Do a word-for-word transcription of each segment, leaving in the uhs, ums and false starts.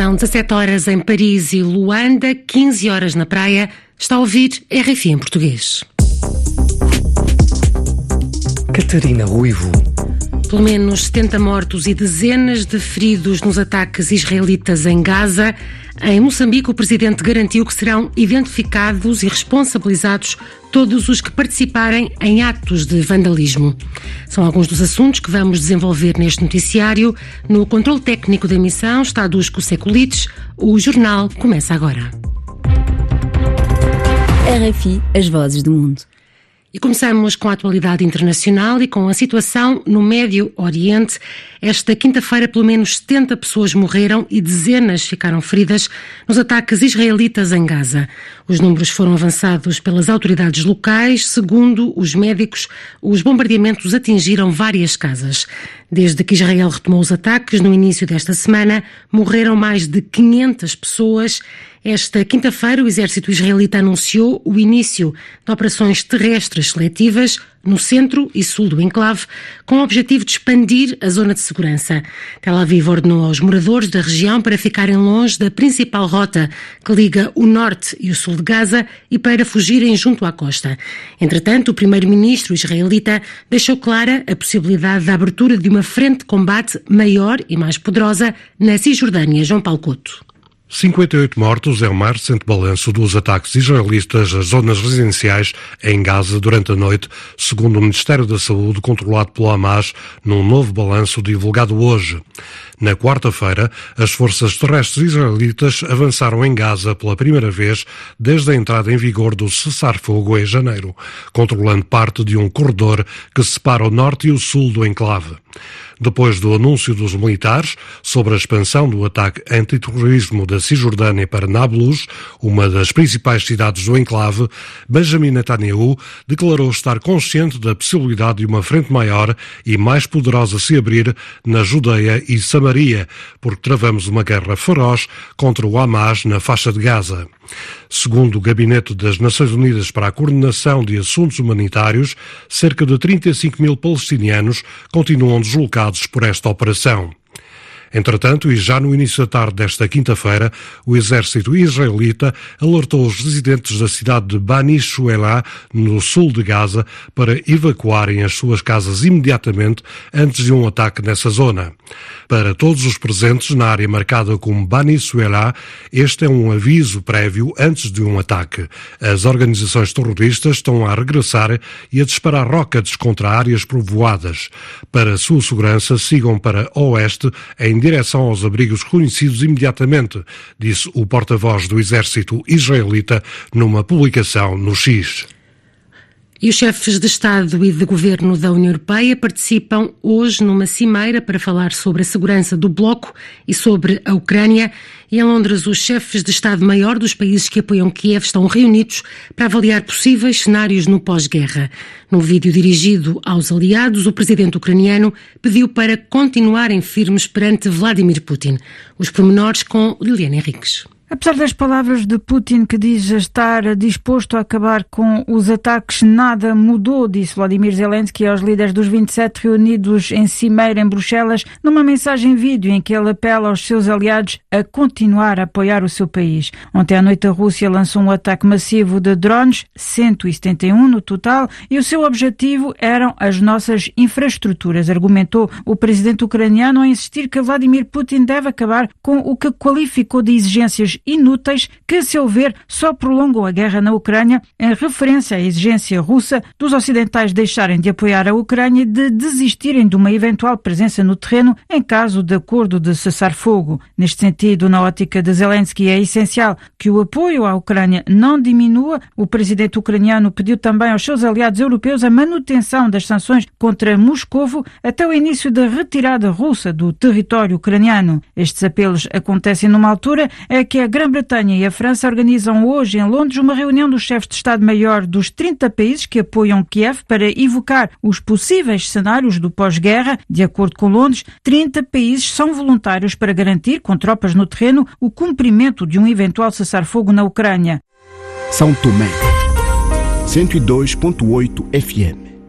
São dezassete horas em Paris e Luanda, quinze horas na praia. Está a ouvir R F I em português. Catarina Ruivo. Pelo menos setenta mortos e dezenas de feridos nos ataques israelitas em Gaza. Em Moçambique, o presidente garantiu que serão identificados e responsabilizados todos os que participarem em atos de vandalismo. São alguns dos assuntos que vamos desenvolver neste noticiário. No controle técnico da emissão está Dusko Sekulic. O jornal começa agora. R F I, as vozes do mundo. E começamos com a atualidade internacional e com a situação no Médio Oriente. Esta quinta-feira, pelo menos setenta pessoas morreram e dezenas ficaram feridas nos ataques israelitas em Gaza. Os números foram avançados pelas autoridades locais. Segundo os médicos, os bombardeamentos atingiram várias casas. Desde que Israel retomou os ataques no início desta semana, morreram mais de quinhentas pessoas. Esta quinta-feira, o exército israelita anunciou o início de operações terrestres seletivas no centro e sul do enclave, com o objetivo de expandir a zona de segurança. Tel Aviv ordenou aos moradores da região para ficarem longe da principal rota que liga o norte e o sul de Gaza e para fugirem junto à costa. Entretanto, o primeiro-ministro israelita deixou clara a possibilidade da abertura de uma frente de combate maior e mais poderosa na Cisjordânia. João Paulo Couto. cinquenta e oito mortos é o mais recente balanço dos ataques israelitas às zonas residenciais em Gaza durante a noite, segundo o Ministério da Saúde, controlado pelo Hamas, num novo balanço divulgado hoje. Na quarta-feira, as forças terrestres israelitas avançaram em Gaza pela primeira vez desde a entrada em vigor do cessar-fogo em janeiro, controlando parte de um corredor que separa o norte e o sul do enclave. Depois do anúncio dos militares sobre a expansão do ataque antiterrorismo da Cisjordânia para Nablus, uma das principais cidades do enclave, Benjamin Netanyahu declarou estar consciente da possibilidade de uma frente maior e mais poderosa se abrir na Judeia e Samaria, porque travamos uma guerra feroz contra o Hamas na faixa de Gaza. Segundo o Gabinete das Nações Unidas para a Coordenação de Assuntos Humanitários, cerca de trinta e cinco mil palestinianos continuam deslocados por esta operação. Entretanto, e já no início da tarde desta quinta-feira, o exército israelita alertou os residentes da cidade de Bani Shuela, no sul de Gaza, para evacuarem as suas casas imediatamente antes de um ataque nessa zona. Para todos os presentes na área marcada como Bani Shuela, este é um aviso prévio antes de um ataque. As organizações terroristas estão a regressar e a disparar rockets contra áreas povoadas. Para sua segurança, sigam para oeste em direção aos abrigos reconhecidos imediatamente, disse o porta-voz do exército israelita numa publicação no X. E os chefes de Estado e de Governo da União Europeia participam hoje numa cimeira para falar sobre a segurança do Bloco e sobre a Ucrânia. E em Londres, os chefes de Estado-Maior dos países que apoiam Kiev estão reunidos para avaliar possíveis cenários no pós-guerra. No vídeo dirigido aos aliados, o presidente ucraniano pediu para continuarem firmes perante Vladimir Putin. Os pormenores com Liliana Henriques. Apesar das palavras de Putin, que diz estar disposto a acabar com os ataques, nada mudou, disse Volodymyr Zelensky aos líderes dos vinte e sete reunidos em cimeira em Bruxelas, numa mensagem vídeo em que ele apela aos seus aliados a continuar a apoiar o seu país. Ontem à noite a Rússia lançou um ataque massivo de drones, cento e setenta e um no total, e o seu objetivo eram as nossas infraestruturas, argumentou o presidente ucraniano a insistir que Vladimir Putin deve acabar com o que qualificou de exigências inúteis que, a seu ver, só prolongam a guerra na Ucrânia, em referência à exigência russa dos ocidentais deixarem de apoiar a Ucrânia e de desistirem de uma eventual presença no terreno em caso de acordo de cessar-fogo. Neste sentido, na ótica de Zelensky, é essencial que o apoio à Ucrânia não diminua. O presidente ucraniano pediu também aos seus aliados europeus a manutenção das sanções contra Moscovo até o início da retirada russa do território ucraniano. Estes apelos acontecem numa altura em que a Grã-Bretanha e a França organizam hoje em Londres uma reunião dos chefes de Estado-Maior dos trinta países que apoiam Kiev para evocar os possíveis cenários do pós-guerra. De acordo com Londres, trinta países são voluntários para garantir, com tropas no terreno, o cumprimento de um eventual cessar-fogo na Ucrânia. São Tomé, cento e dois ponto oito F M.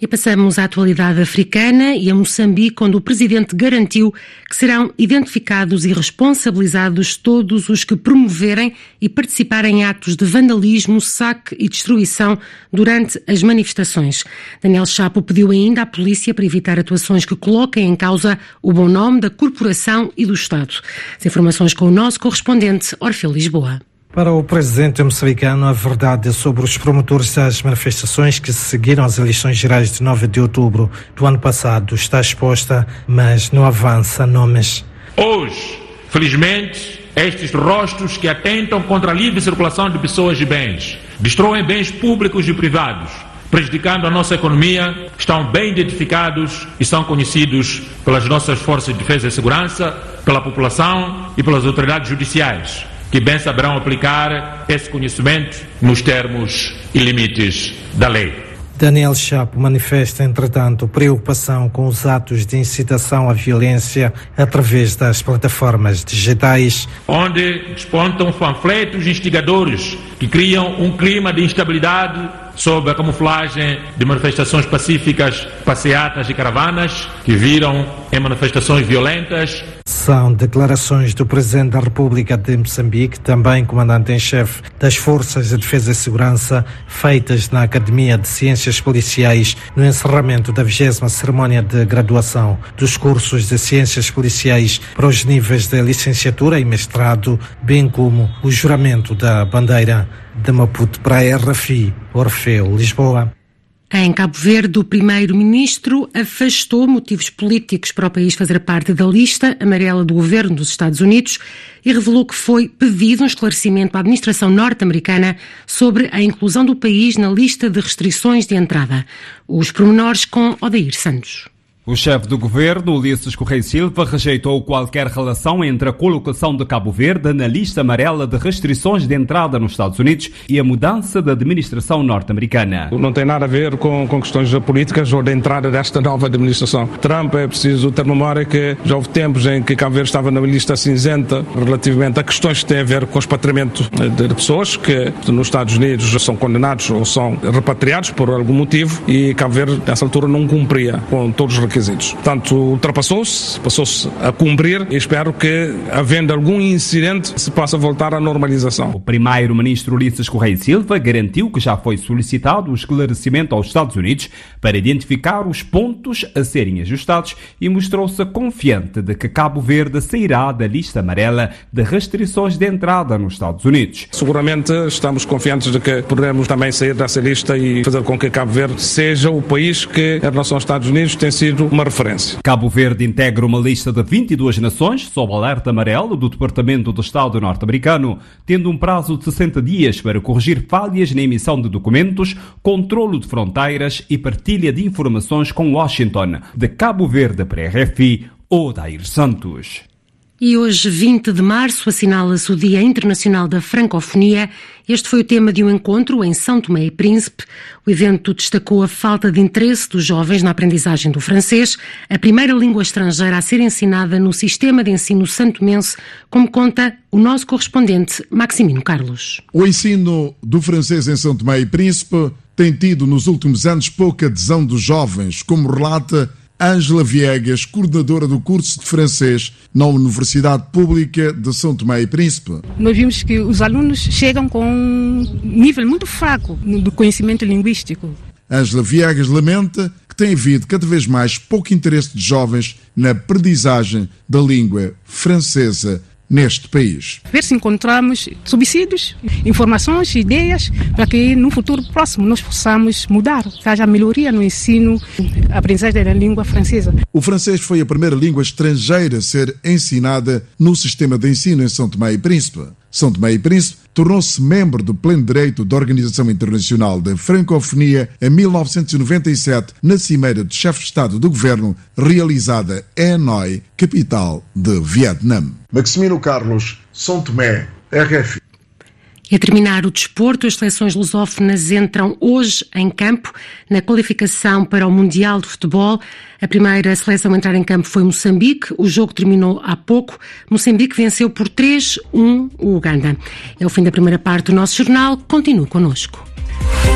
E passamos à atualidade africana e a Moçambique, onde o presidente garantiu que serão identificados e responsabilizados todos os que promoverem e participarem em atos de vandalismo, saque e destruição durante as manifestações. Daniel Chapo pediu ainda à polícia para evitar atuações que coloquem em causa o bom nome da corporação e do Estado. As informações com o nosso correspondente, Orfeu Lisboa. Para o presidente moçambicano, a verdade sobre os promotores das manifestações que seguiram as eleições gerais de nove de outubro do ano passado está exposta, mas não avança nomes. Hoje, felizmente, estes rostos que atentam contra a livre circulação de pessoas e bens, destroem bens públicos e privados, prejudicando a nossa economia, estão bem identificados e são conhecidos pelas nossas forças de defesa e segurança, pela população e pelas autoridades judiciais, que bem saberão aplicar esse conhecimento nos termos e limites da lei. Daniel Chapo manifesta, entretanto, preocupação com os atos de incitação à violência através das plataformas digitais, onde despontam panfletos instigadores que criam um clima de instabilidade sob a camuflagem de manifestações pacíficas, passeatas e caravanas que viram em manifestações violentas. São declarações do Presidente da República de Moçambique, também comandante em chefe das Forças de Defesa e Segurança, feitas na Academia de Ciências Policiais no encerramento da vigésima cerimónia de graduação dos cursos de Ciências Policiais para os níveis de licenciatura e mestrado, bem como o juramento da bandeira de Maputo para a R F I, Orfeu Lisboa. Em Cabo Verde, o primeiro-ministro afastou motivos políticos para o país fazer parte da lista amarela do governo dos Estados Unidos e revelou que foi pedido um esclarecimento à administração norte-americana sobre a inclusão do país na lista de restrições de entrada. Os pormenores com Odair Santos. O chefe do governo, Ulisses Correia Silva, rejeitou qualquer relação entre a colocação de Cabo Verde na lista amarela de restrições de entrada nos Estados Unidos e a mudança da administração norte-americana. Não tem nada a ver com, com questões políticas ou da entrada desta nova administração. Trump, é preciso ter memória que já houve tempos em que Cabo Verde estava na lista cinzenta relativamente a questões que têm a ver com o expatriamento de pessoas que nos Estados Unidos são condenados ou são repatriados por algum motivo e Cabo Verde, nessa altura, não cumpria com todos os requisitos. Portanto, ultrapassou-se, passou-se a cumprir e espero que, havendo algum incidente, se possa voltar à normalização. O primeiro-ministro Ulisses Correia Silva garantiu que já foi solicitado o esclarecimento aos Estados Unidos para identificar os pontos a serem ajustados e mostrou-se confiante de que Cabo Verde sairá da lista amarela de restrições de entrada nos Estados Unidos. Seguramente estamos confiantes de que poderemos também sair dessa lista e fazer com que Cabo Verde seja o país que, em relação aos Estados Unidos, tem sido uma referência. Cabo Verde integra uma lista de vinte e duas nações sob alerta amarelo do Departamento de Estado norte-americano, tendo um prazo de sessenta dias para corrigir falhas na emissão de documentos, controlo de fronteiras e partilha de informações com Washington. De Cabo Verde para a R F I, Odair Santos. E hoje, vinte de março, assinala-se o Dia Internacional da Francofonia. Este foi o tema de um encontro em São Tomé e Príncipe. O evento destacou a falta de interesse dos jovens na aprendizagem do francês, a primeira língua estrangeira a ser ensinada no sistema de ensino santomense, como conta o nosso correspondente Maximino Carlos. O ensino do francês em São Tomé e Príncipe tem tido nos últimos anos pouca adesão dos jovens, como relata Ângela Viegas, coordenadora do curso de francês na Universidade Pública de São Tomé e Príncipe. Nós vimos que os alunos chegam com um nível muito fraco do conhecimento linguístico. Ângela Viegas lamenta que tem havido cada vez mais pouco interesse de jovens na aprendizagem da língua francesa neste país. Ver se encontramos subsídios, informações, ideias, para que no futuro próximo nós possamos mudar, que haja melhoria no ensino, a aprendizagem da língua francesa. O francês foi a primeira língua estrangeira a ser ensinada no sistema de ensino em São Tomé e Príncipe. São Tomé e Príncipe tornou-se membro do pleno direito da Organização Internacional da Francofonia em mil novecentos e noventa e sete, na Cimeira de Chefes de Estado do Governo, realizada em Hanoi, capital de Vietnã. Maximino Carlos, São Tomé, R F I. E a terminar o desporto, as seleções lusófonas entram hoje em campo na qualificação para o Mundial de Futebol. A primeira seleção a entrar em campo foi Moçambique. O jogo terminou há pouco. Moçambique venceu por três a um o Uganda. É o fim da primeira parte do nosso jornal. Continue connosco.